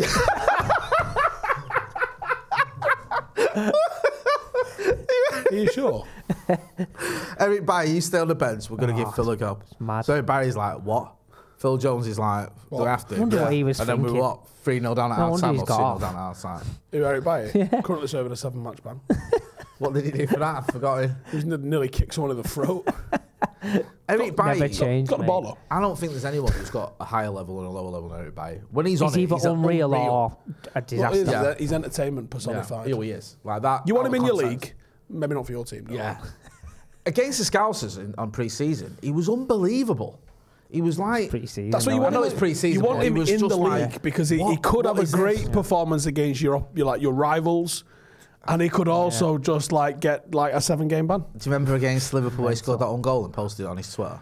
Are you sure? Eric Bailly, you stay on the bench. We're going to give Phil a go. mad. So Eric Bailly's like, what? Phil Jones is like, do I have to? I wonder what he was and then thinking. we what? 3-0 down at No half wonder time he's or 2-0 got off. down at half time. Who, Eric Bailly? Currently serving a 7-match ban. What did he do for that? I forgot him. He's nearly kicked someone in the throat. Eric Bailly. Never changed, Got the mate. ball though. I don't think there's anyone who's got a higher level and a lower level than Eric Bailly. When he's on He's it, either he's unreal unreal. or a disaster. Yeah. He's entertainment Yeah, personified. he is. Like that. You want him in your contact. league? Maybe not for your team. No. Yeah. Against the Scousers on pre-season, he was unbelievable. He was like... Pre-season, That's what you though, want. I know him it's pre-season, You want but him he was in just the like, league because he what- could what have a is great this? performance against your rivals, and he could also just like get like a 7-game ban. Do you remember against Liverpool where he scored that own goal and posted it on his Twitter?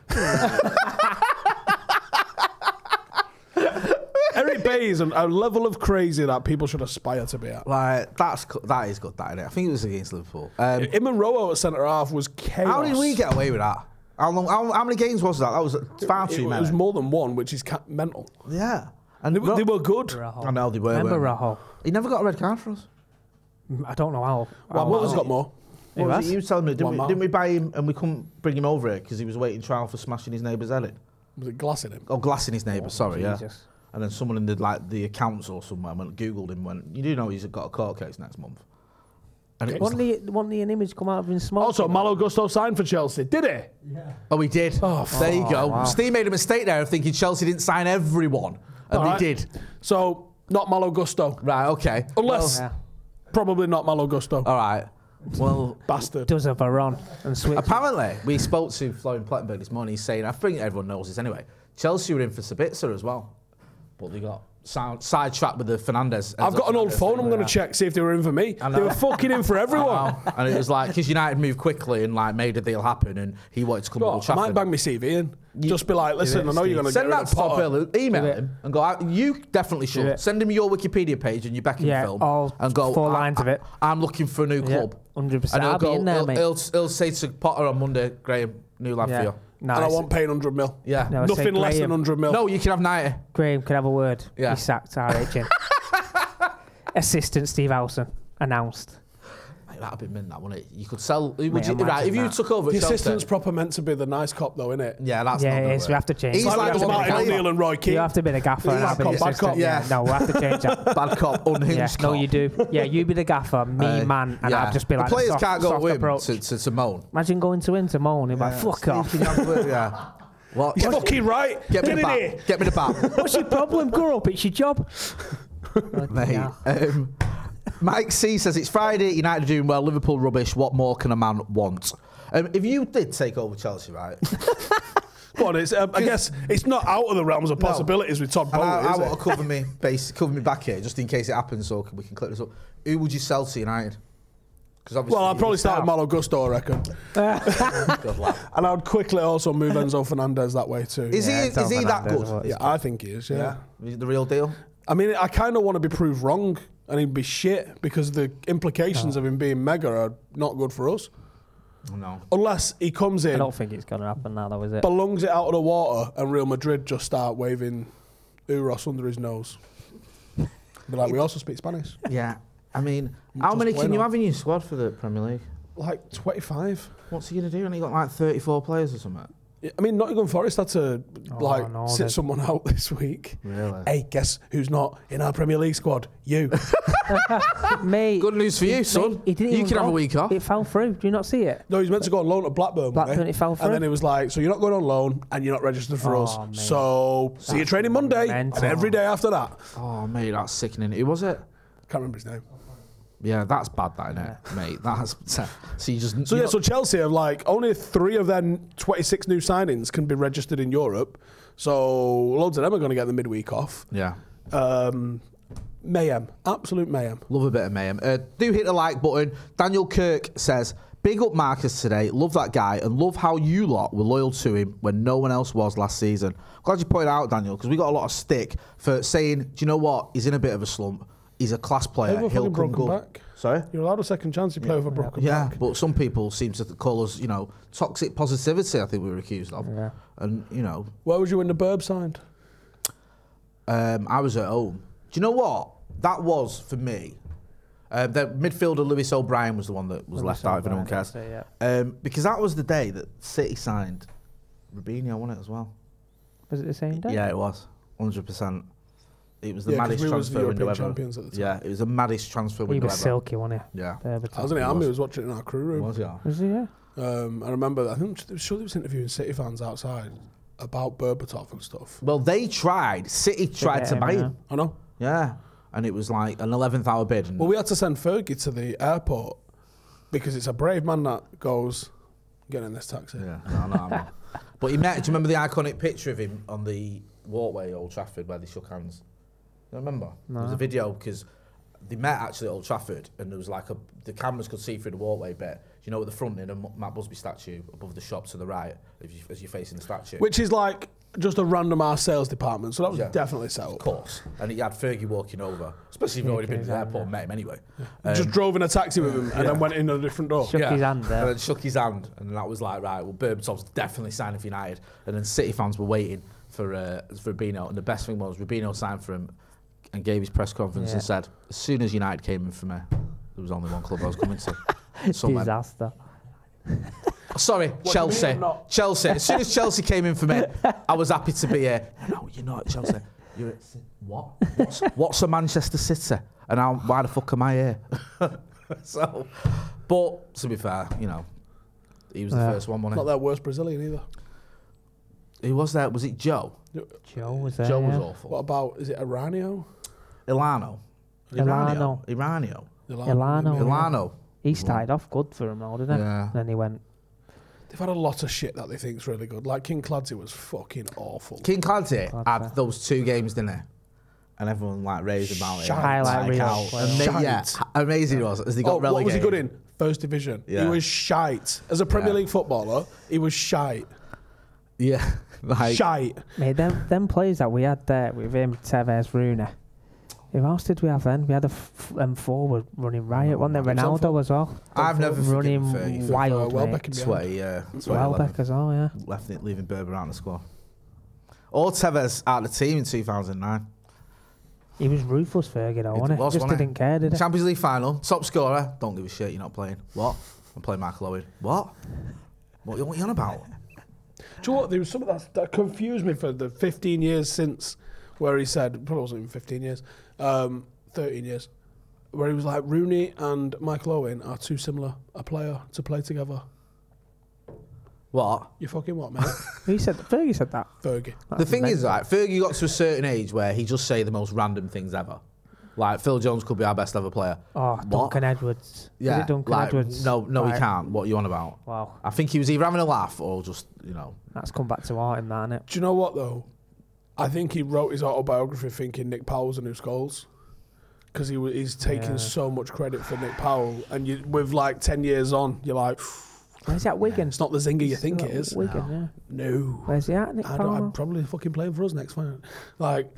Eric Bailly is a level of crazy that people should aspire to be at. Like, that is good, that, isn't it? I think it was against Liverpool. Him and Rowe at centre half was chaos. How did we get away with that? How many games was that? That was far too It many. was more than one, which is mental. Yeah. And They were good. I know they were. Remember weren't Raho? they? He never got a red card for us. I don't know how. Well, Miller's got more. Who What was has? it? You was telling me, One man. didn't we buy him and we couldn't bring him over here because he was waiting trial for smashing his neighbour's head in? Was it glassing him? Oh, glassing his neighbour, sorry, yeah. Jesus. And then someone in the accounts or somewhere Googled him, went, you do know he's got a court case next month. And it was Wasn't the an image come out of him smoking? Also, Malo Gusto signed for Chelsea, did he? Oh, he did. There you go. wow. Steve made a mistake there of thinking Chelsea didn't sign everyone. And All they right. did. So, not Malo Gusto. Right, okay. Unless, Yeah. probably not Malo Gusto. All right. Well, Bastard. Does a Varane and switch. apparently, we spoke to Florian Plettenberg this morning. He's saying, I think everyone knows this anyway, Chelsea were in for Sabitzer as well. But they got sidetracked with the Fernandes. I've got an old phone I'm going to check, see if they were in for me. They were fucking in for everyone. And it was like, because United moved quickly and like made a deal happen and he wanted to come to Old I might Trafford. bang my CV in. Just be like, listen, I know you're going to get Send rid that of to Todd Potter. Bill, email him and go, you definitely should. it. Send him your Wikipedia page and your Beckham Yeah, film. all and go, 4 lines of it. I'm looking for a new Yeah, club. 100%. And I'll be in there, mate. he'll say to Potter on Monday, Graham, new lad for Yeah. you. Nice. And I want paying 100 mil. Yeah. No, I say Nothing less than Graham. 100 mil. No, you can have 90. Graham, can I have a word? Yeah. He sacked RH. Assistant Steve Howson announced. Mate, that'd be mint, that, wouldn't it? You could sell. Would Mate, you, right, imagine if you that. took over The at Chelsea, assistant's proper meant to be the nice cop, though, innit? yeah, that's Yeah, not it gonna is. work. We have to change He's that. like Like the We have to Martin one be the O'Neill and Roy Keane. You have to be the gaffer. and I'll be the Bad cop, bad assistant. cop. Yeah. No, we have to change that. Bad cop, unhinged Yeah, cop. no, you do. Yeah, you be the gaffer, me man, and I'll just be like the players soft, can't go soft to him approach. to moan. Imagine going to him to moan. He'd be like, fuck off. Yeah. What? He's fucking right. Get me the in here. bat. Get me the bat. What's your problem? Grow up. It's your job. Mate. Yeah. Mike C says it's Friday. United are doing well. Liverpool rubbish. What more can a man want? If you did take over Chelsea, right? Go on, I guess it's not out of the realms of possibilities with Todd And Bowley, I is want it? to cover me back here just in case it happens, so we can clip this up. Who would you sell to United? Because obviously, Well, I'd probably start with Malo Gusto, I reckon. Good lad. And I'd quickly also move Enzo Fernandez that way too. Is Yeah, he Enzo that Fernandez good? as well. Yeah, I think he is, yeah. Is he the real deal? I mean, I kind of want to be proved wrong and he'd be shit because the implications of him being mega are not good for us. No. Unless he comes I in, don't think it's going to happen now, though, is it? belongs it out of the water, and Real Madrid just start waving Euros under his nose. Be like, we also speak Spanish. Yeah. I mean, how Just many can you bueno. have in your squad for the Premier League? Like 25. What's he going to do? And he got like 34 players or something. I mean, Nottingham Forest had to no, sit they- someone out this week. Really? Hey, guess who's not in our Premier League squad? You. Mate, Good news for you, son. he didn't You even can have go. a week off. It fell through. Do you not see it? No, he's meant to go on loan to Blackburn. Blackburn, wasn't he? it fell And through. then he was like, so you're not going on loan and you're not registered for Oh, us. mate. So see you training Monday mental. and every day after that. Oh, mate, that's sickening. Who was it? Can't remember his name. Yeah, that's bad, that, innit, mate? That's so you just. So yeah, so Chelsea have like only 3 of their 26 new signings can be registered in Europe. So loads of them are going to get the midweek off. yeah. Mayhem, absolute mayhem. Love a bit of mayhem. Do hit the like button. Daniel Kirk says, big up Marcus today. Love that guy and love how you lot were loyal to him when no one else was last season. Glad you pointed out, Daniel, because we got a lot of stick for saying, do you know what? He's in a bit of a slump. He's a class player. Have a He'll fucking come broken good. back. Sorry? You're allowed a second chance. You play with a broken Yeah, back. but some people seem to call us, toxic positivity, I think we were accused of. Yeah. And, Where was you when the Burb signed? I was at home. Do you know what? That was, for me, The midfielder Lewis O'Brien was the one that was left out, if anyone cares. Because that was the day that City signed Robinho, wasn't it, as well? Was it the same day? Yeah, it was. 100%. It was the 'cause maddest we was the transfer window European ever. champions at the time. Yeah, it was the maddest transfer He window was ever. silky, wasn't he? Yeah. Wasn't it? Ambi was watching it in our crew room. Was, yeah. Was he? Yeah. I remember, I think sure they was interviewing City fans outside about Berbatov and stuff. Well, City tried to buy him. I know. Yeah. And it was like an 11th hour bid. And Well, we had to send Fergie to the airport because it's a brave man that goes, get in this taxi. yeah, no. But do you remember the iconic picture of him on the walkway at Old Trafford where they shook hands? You remember? No. There was a video because they met actually at Old Trafford and there was like the cameras could see through the walkway bit. You know, at the front in a Matt Busby statue above the shop to the right as you're facing the statue. Which is like just a random ass sales department, so that was definitely set up. Of course. And he had Fergie walking over, especially if you've already been to the airport and met him anyway. Just drove in a taxi with him and then went in a different door. Shook his hand there. And then shook his hand, and that was like, right, well, Berbatov's definitely signing for United. And then City fans were waiting for Robinho, and the best thing was Robinho signed for him and gave his press conference and said, as soon as United came in for me, there was only one club I was coming to. Disaster. Sorry, Chelsea. Chelsea. As soon as Chelsea came in for me, I was happy to be here. No, you're not at Chelsea. You're at what? What's a Manchester City? And why the fuck am I here? So, but to be fair, you know, he was the first one, wasn't Not he? their worst Brazilian either. Who was that? Was it Joe? Joe was there. Joe was yeah. awful. What about, is it Aranio? Ilano. Ilano. He started off good for him, though, didn't he? Yeah. Then he went. They've had a lot of shit that they think's really good. Like King Clancy was fucking awful. King Clancy had those 2 games, didn't he? And everyone like raved about it. Highlight reel. Amazing it was as they got relegated. What was he good in? First division. Yeah. He was shite. As a Premier League footballer, he was shite. Yeah, like Shite. Mate, them players that we had there with him, Tevez, Rooney. Who else did we have then? We had a forward running riot, wasn't there? Ronaldo as well. I've never running forgiven wild, Welbeck mate. sweaty. Welbeck as well, yeah. Left it, leaving Berber out of the squad. Or Tevez out of the team in 2009. He was ruthless, Fergie, though, wasn't he? Just wasn't didn't care, did he? Champions League final, top scorer. Don't give a shit. You're not playing. What? I'm playing Michael Owen. What are you on about? Do you know what? There was something that confused me for the 15 years since, where he said, probably wasn't even 15 years, 13 years, where he was like, Rooney and Michael Owen are too similar a player to play together. What? You fucking what, mate? Fergie said that. Fergie. The thing is, like, Fergie got to a certain age where he just say the most random things ever. Like, Phil Jones could be our best ever player. Oh, What? Duncan Edwards. Yeah, Is it Duncan like, Edwards? No, Right. he can't. What are you on about? Wow. I think he was either having a laugh or just, you know. That's come back to haunt him, that, innit? Do you know what, though? I think he wrote his autobiography thinking Nick Powell was a new Scholes. Because he's taking so much credit for Nick Powell. And with like 10 years on, you're like, Where's he at Wigan? it's not the zinger you think it is. Wigan, yeah. No. Where's he at, Nick Powell? I'm probably fucking playing for us next final. Like,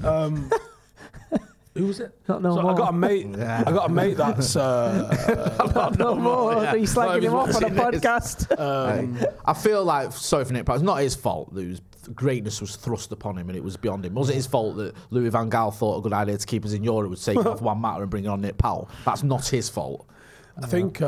who was it? Not no So more. I got a mate. I got a mate that's. Not no more. yeah. He's slagging him off on a podcast. I feel like, sorry for Nick Powell, it's not his fault that greatness was thrust upon him and it was beyond him. Was it his fault that Louis van Gaal thought a good idea to keep us in Europe was taking off Juan Mata and bringing on Nick Powell? That's not his fault. I think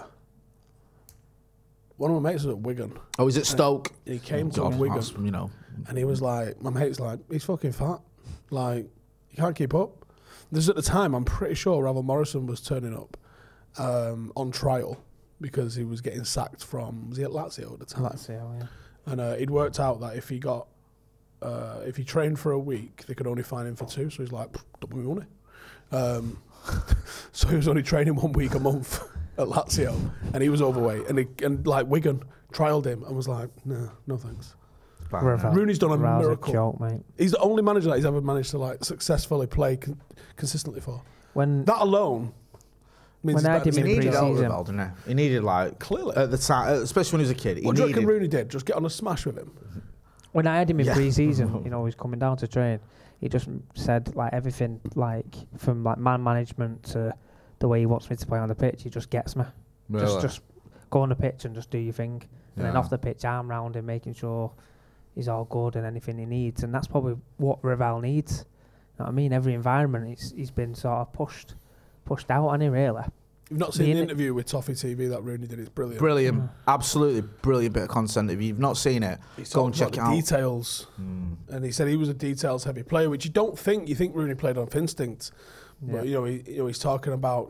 one of my mates was at Wigan. Oh, is it Stoke? He came to God, Wigan, that's, you know. and he was like, my mate's like, he's fucking fat. Like, you can't keep up. This is at the time, I'm pretty sure Ravel Morrison was turning up on trial because he was getting sacked from, was he at Lazio at the time? Lazio, yeah. And he'd worked out that if he trained for a week, they could only fine him for 2. So he's like, double my money. So he was only training 1 week a month at Lazio, and he was overweight. And like Wigan trialed him and was like, no thanks. Ravel. Rooney's done a Ravel's miracle. A joke, mate. He's the only manager that he's ever managed to like successfully play consistently for. When That alone means When he's I better did than my He needed pre-season. Alderweireld, didn't he? He needed, like, Clearly. at the time, especially when he was a kid. What do you reckon Rooney did? Just get on a smash with him? when I had him in pre-season, you know, he's coming down to train. He just said like everything, like from like man management to the way he wants me to play on the pitch. He just gets me. Really? Just go on the pitch and just do your thing, and then Yeah. off the pitch, arm round him, making sure he's all good and anything he needs. And that's probably what Ravel needs. You know what I mean? Every environment, he's been sort of pushed pushed out, hasn't he, really? You've not seen the interview with Toffee TV that Rooney did. It's brilliant. Brilliant. Absolutely brilliant bit of content. If you've not seen it, go and check it out. Details. And he said he was a details-heavy player, which you don't think. You think Rooney played off instinct. But, he's talking about,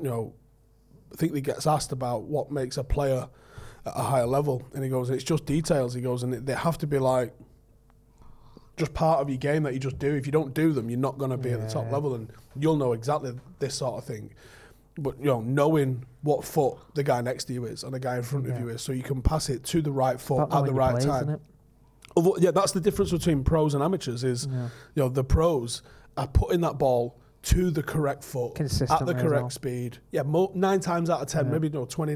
I think he gets asked about what makes a player at a higher level. And he goes, it's just details. He goes, and they have to be like just part of your game that you just do. If you don't do them, you're not going to be at the top level. And you'll know exactly this sort of thing. But, knowing what foot the guy next to you is and the guy in front of you is, so you can pass it to the right foot at the right time. That's the difference between pros and amateurs is, the pros are putting that ball to the correct foot at the correct speed. 9 times out of 10, maybe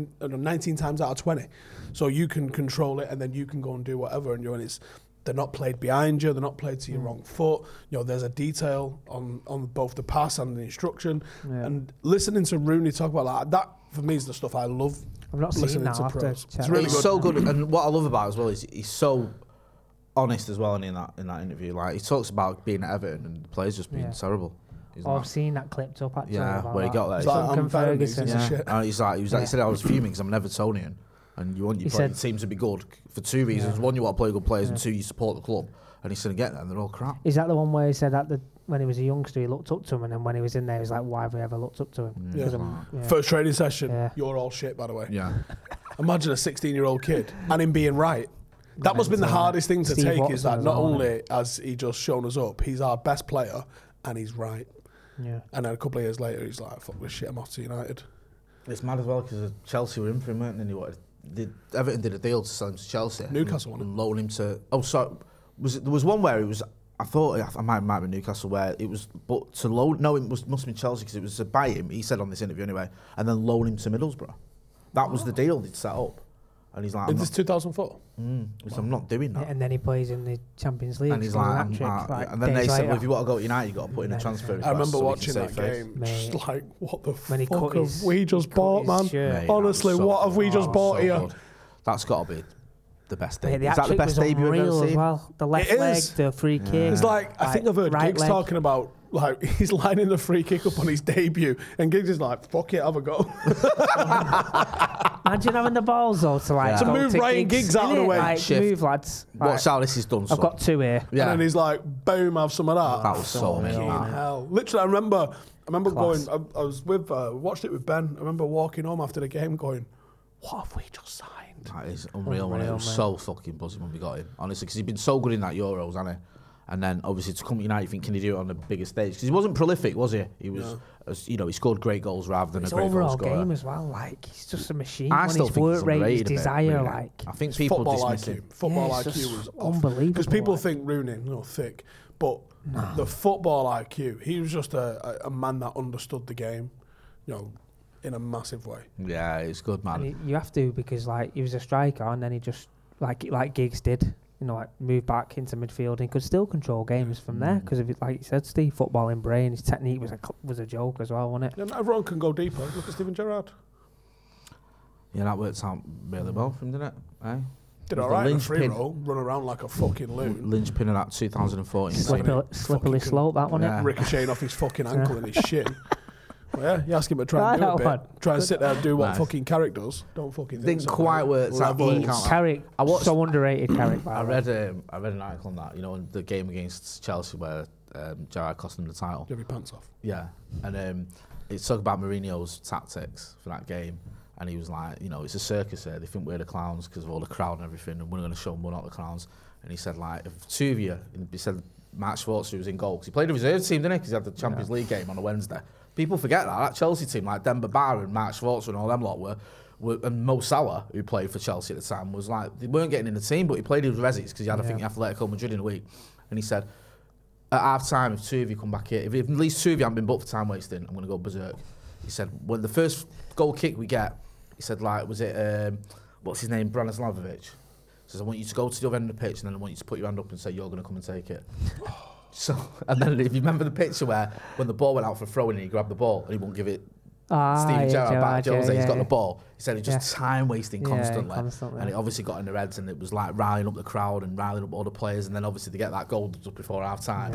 19 times out of 20. So you can control it and then you can go and do whatever. And they're not played behind you. They're not played to your wrong foot. There's a detail on both the pass and the instruction. Yeah. And listening to Rooney talk about that for me is the stuff I love. I've not seen that. It's really good. So good. And what I love about it as well is he's so honest as well in that interview. Like he talks about being at Everton and the players just being terrible. I've seen that clipped up actually. Yeah, where he got there. Duncan Ferguson. He said I was fuming because I'm an Evertonian. And you want your team to be good for 2 reasons. One, you want to play good players, and 2, you support the club. And he's going to get there, and they're all crap. Is that the one where he said that when he was a youngster, he looked up to him, and then when he was in there, he was like, why have we ever looked up to him? First training session, you're all shit, by the way. Yeah. Imagine a 16-year-old kid, and him being right. That must have been the hardest thing to take, is that not only has he just shown us up, he's our best player, and he's right. Yeah. And then a couple of years later, he's like, fuck this shit, I'm off to United. It's mad as well, because Chelsea were in for him, weren't they? And he wanted... Everton did a deal to sell him to Chelsea. Newcastle won and loan him to. Oh, sorry. There was one where it was. I thought I might be Newcastle where it was, but to loan. No, must have been Chelsea because it was to buy him. He said on this interview anyway, and then loan him to Middlesbrough. That was the deal they'd set up. And he's like, is this 2004? I'm not doing that. Yeah, and then he plays in the Champions League. And he's like, and then they said, well, if you want to go to United, you've got to put in a transfer request. I remember watching that game, just like, what the fuck have we just bought, man? Mate, honestly, what have we just bought here? Good. That's got to be the best debut. Is that the best debut you've ever seen? Well. The left leg, the free kick. It's like, I think I've heard Giggs talking about, like, he's lining the free kick up on his debut, and Giggs is like, fuck it, have a go. Imagine having the balls, though, to move Ryan Giggs out of the way. Like, move, lads. Watch how this is done, son. I've got 2 here. Yeah. And then he's like, boom, have some of that. That was so amazing. Hell. Literally, I remember going, I was with, watched it with Ben. I remember walking home after the game going, what have we just signed? That is unreal, man. It was so fucking buzzing when we got him, honestly, because he'd been so good in that Euros, hasn't he? And then obviously to come to United, you think, can he do it on the bigger stage? Because he wasn't prolific, was he? He was, he scored great goals rather than a great goal scorer. Overall game as well, like he's just a machine. I still think his work rate, his desire, like I think people dismiss him. Football IQ was unbelievable. Because people think Rooney, thick, but the football IQ, he was just a man that understood the game, in a massive way. Yeah, it's good, man. And you have to, because like he was a striker, and then he just like Giggs did. Move back into midfield, and he could still control games from there because of it, like you said, Steve, footballing brain, his technique was a joke as well, wasn't it? Yeah, everyone can go deeper. Look at Steven Gerrard. Yeah, that worked out really well for him, didn't it? Eh? Did all right in a free roll, run around like a fucking loon. Linchpin of that 2014. Slippery slope, that one. Yeah. Ricocheting off his fucking ankle and his shin. Well, you ask him to try and do a bit. Try and sit there and do what fucking Carrick does. Don't fucking didn't quite work. Carrick, so underrated. Carrick. I read an article on that. On the game against Chelsea where Gerrard cost him the title. Give your pants off. Yeah, and it's talking about Mourinho's tactics for that game, and he was like, it's a circus here. They think we're the clowns because of all the crowd and everything, and we're going to show them we're not the clowns. And he said, like, if 2 of you, he said Mark Schwarzer, who was in goal, because he played a reserve team, didn't he? Because he had the Champions League game on a Wednesday. People forget that Chelsea team, like Demba Ba and Mark Schwarzer and all them lot were, and Mo Salah, who played for Chelsea at the time, was like, they weren't getting in the team, but he played with Resis because he had, I think, Atletico Madrid in a week. And he said, at half time, if 2 of you come back here, if at least 2 of you haven't been booked for time wasting, I'm going to go berserk. He said, when the first goal kick we get, he said, like, was it, what's his name, Branislavovic? He says, I want you to go to the other end of the pitch, and then I want you to put your hand up and say, you're going to come and take it. So, and then if you remember the picture where when the ball went out for throwing and he grabbed the ball and he won't give it Steven Gerrard back, he's got the ball. He said it's just time wasting constantly. And it obviously got in their heads, and it was like riling up the crowd and riling up all the players, and then obviously to get that goal just before half time. Yeah.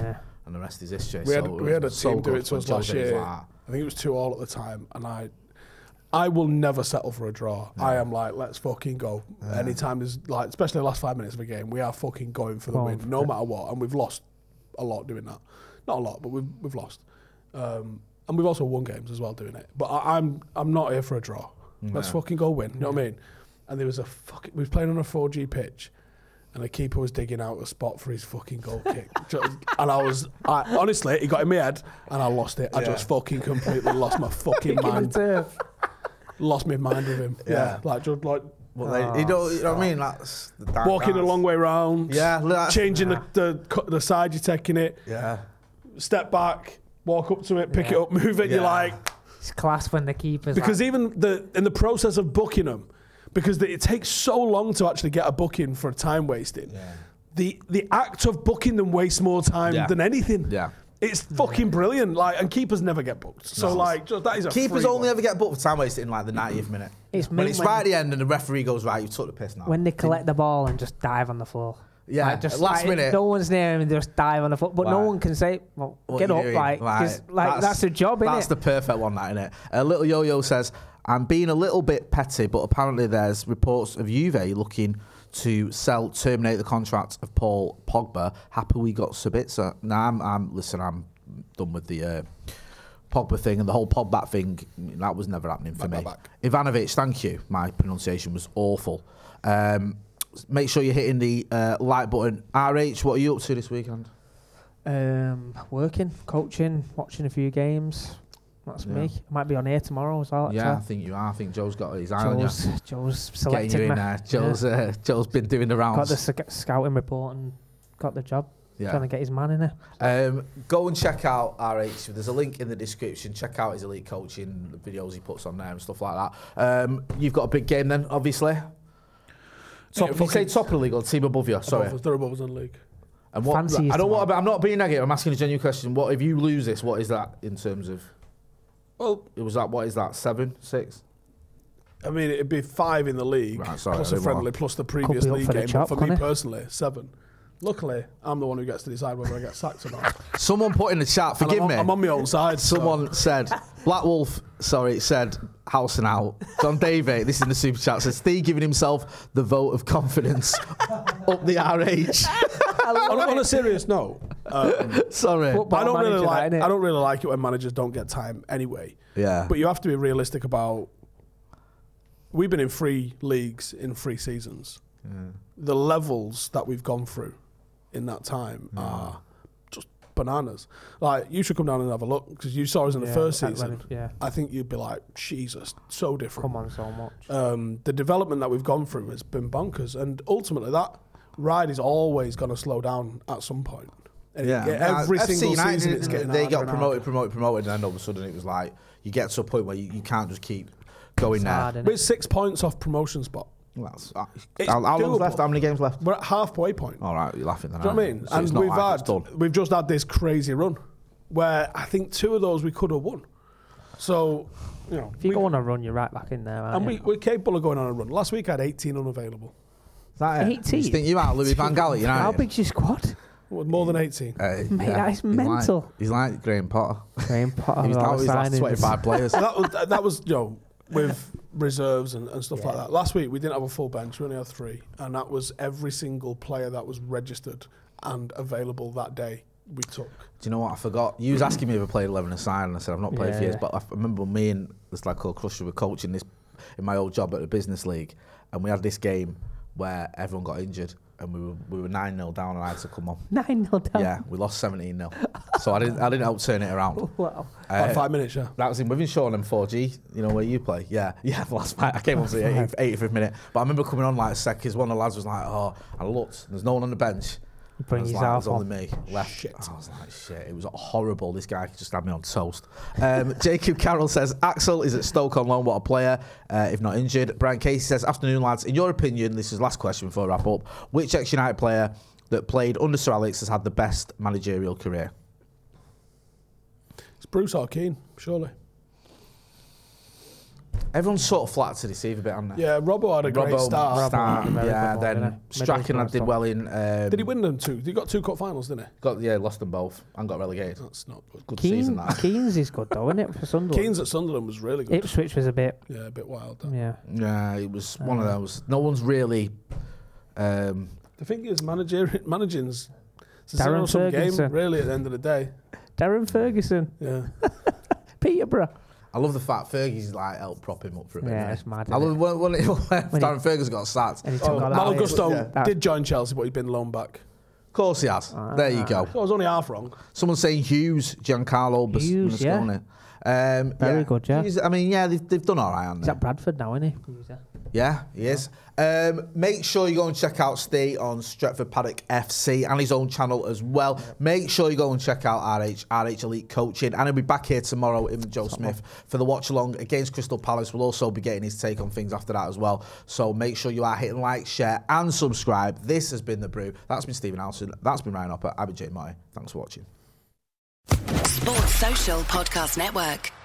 and the rest is history. We had a so team do good it to when us last Jose was year. like that. I think it was 2-2 at the time, and I will never settle for a draw. I am like, let's fucking go. Anytime there's like, especially the last 5 minutes of a game, we are fucking going for the win, no matter what. And we've lost a lot doing that. Not a lot, but we've lost. And we've also won games as well doing it. But I'm not here for a draw. Let's fucking go win. You know what I mean? And there was we was playing on a 4G pitch, and the keeper was digging out a spot for his fucking goal kick. And honestly, he got in my head, and I lost it. I just fucking completely lost my fucking mind. Lost my mind with him. Yeah, like just like. You know what I mean? That's walking a long way round. Yeah, changing the side you're taking it. Yeah. Step back, walk up to it, pick it up, move it. You're like, it's class when the keeper's because even in the process of booking them, because it takes so long to actually get a booking for time wasting. Yeah. The act of booking them wastes more time than anything. Yeah. It's fucking brilliant. Like, and keepers never get booked. So that is a keepers free only one. ever get booked for time wasting in like the 90th minute. When it's right at the end and the referee goes, right, you've took the piss now. When they collect the ball and just dive on the floor. Yeah, like just last minute. No one's near him and just dive on the floor. But no one can say, well, get up. That's a job, innit? That's the perfect one, that, innit? Little Yo-Yo says, I'm being a little bit petty, but apparently there's reports of Juve looking to terminate the contract of Paul Pogba. Happy we got Sabitzer. Now, I'm done with the Pogba thing and the whole Pogba thing. That was never happening for me. Ivanovic, thank you. My pronunciation was awful. Make sure you're hitting the like button. RH, what are you up to this weekend? Working, coaching, watching a few games. That's me. I might be on here tomorrow as well. Yeah, I think you are. I think Joe's got his eye on you. Joe's selected getting you in me. there. Joe's been doing the rounds. Got the scouting report and got the job. Yeah. Trying to get his man in there. Go and check out RH. There's a link in the description. Check out his elite coaching, the videos he puts on there and stuff like that. You've got a big game then, obviously. You say top of the league or team above you? Sorry. They're above us in the league. And what, Fancy I don't want. I'm not being negative. I'm asking a genuine question. What if you lose this? What is that in terms of? Well, it was that. What is that? 7, 6? I mean, it'd be 5 in the league, right, sorry, plus a friendly, plus the previous Could be league game. chop, but for me personally, 7. Luckily, I'm the one who gets to decide whether I get sacked or not. Someone put in the chat. Forgive me. I'm on my own side. Someone said Black Wolf. Sorry, said house and out. John David. This is in the super chat. Says Steve giving himself the vote of confidence up the RH. on a serious note, sorry, I don't really like it when managers don't get time anyway. Yeah, but you have to be realistic about. We've been in 3 leagues in 3 seasons. Yeah. The levels that we've gone through in that time are just bananas. Like, you should come down and have a look, because you saw us in the first season. I think you'd be like, Jesus, so different. Come on, so much. The development that we've gone through has been bonkers, and ultimately that ride is always going to slow down at some point. Every single season it's getting they got promoted, and then all of a sudden it was like you get to a point where you can't just keep going there. We're 6 points off promotion spot. Well, how long's left? How many games left? We're at halfway point. All right, you're laughing then. Do you know what I mean? So and we've just had this crazy run where I think 2 of those we could have won. So, you know, if you go on a run, you're right back in there, aren't you? We're capable of going on a run. Last week I had 18 unavailable. Is that 18? You think you are Louis Van Gaal, United? How big's your squad? Well, more than 18. Mate, that is mental. He's like Graham Potter. Graham Potter. He's out his last 25 players. that was, you know, with reserves and stuff like that. Last week we didn't have a full bench. We only had 3, and that was every single player that was registered and available that day we took. Do you know what I forgot? You was asking me if I played 11 aside, and I said I've not played for years. But I remember me and this lad called Crusher were coaching this in my old job at the business league, and we had this game where everyone got injured. And we were 9-0 down, and I had to come on. 9-0 down. Yeah, we lost 17-0. So I didn't help turn it around. Wow. About 5 minutes, yeah. That was in Withenshaw and 4G. You know where you play? Yeah. The last fight I came on to the 85th minute. But I remember coming on like a sec because one of the lads was like, "Oh," and I looked. There's no one on the bench. Bring his half on. It was only me left. Shit. I was like, shit. It was horrible. This guy just had me on toast. Jacob Carroll says, Axel is at Stoke on loan. What a player, if not injured. Brian Casey says, afternoon, lads. In your opinion, this is the last question before I wrap up. Which ex-United player that played under Sir Alex has had the best managerial career? It's Bruce or Keane, surely. Everyone's sort of flat to deceive a bit, haven't they? Yeah, Robbo had a great start. Yeah, good one, then didn't he? Strachan did well in. Did he win them two? He got 2 cup finals, didn't he? Lost them both and got relegated. That's not good. Good season that. Keanes is good though, isn't it, for Sunderland? Keanes at Sunderland was really good. Ipswich was a bit. Yeah, a bit wild. That. Yeah. Yeah, it was one of those. No one's really. The thing is, managing's it's a Darren zero-sum game, Ferguson. really, at the end of the day. Darren Ferguson. Yeah. Peterborough. I love the fact Fergie's like helped prop him up for a bit. Yeah, it's mad. I love when Darren Ferguson got sacked. And he Of took all that Malo out. Gusto Yeah. did join Chelsea, but he'd been loaned back. course he has. There you go. I was only half wrong. Someone's saying Hughes, Giancarlo Hughes, yeah. Buscaglia. Very good, yeah. Hughes, I mean, yeah, they've done all right, haven't He's they? at Bradford now, isn't he? Yeah, he is. Make sure you go and check out Steve on Stretford Paddock FC and his own channel as well. Make sure you go and check out RH Elite Coaching. And he'll be back here tomorrow in Joe Smith for the watch along against Crystal Palace. We'll also be getting his take on things after that as well. So make sure you are hitting like, share and subscribe. This has been The Brew. That's been Stephen Alson. That's been Ryan Hopper. I've been Jay Marty. Thanks for watching. Sports Social Podcast Network.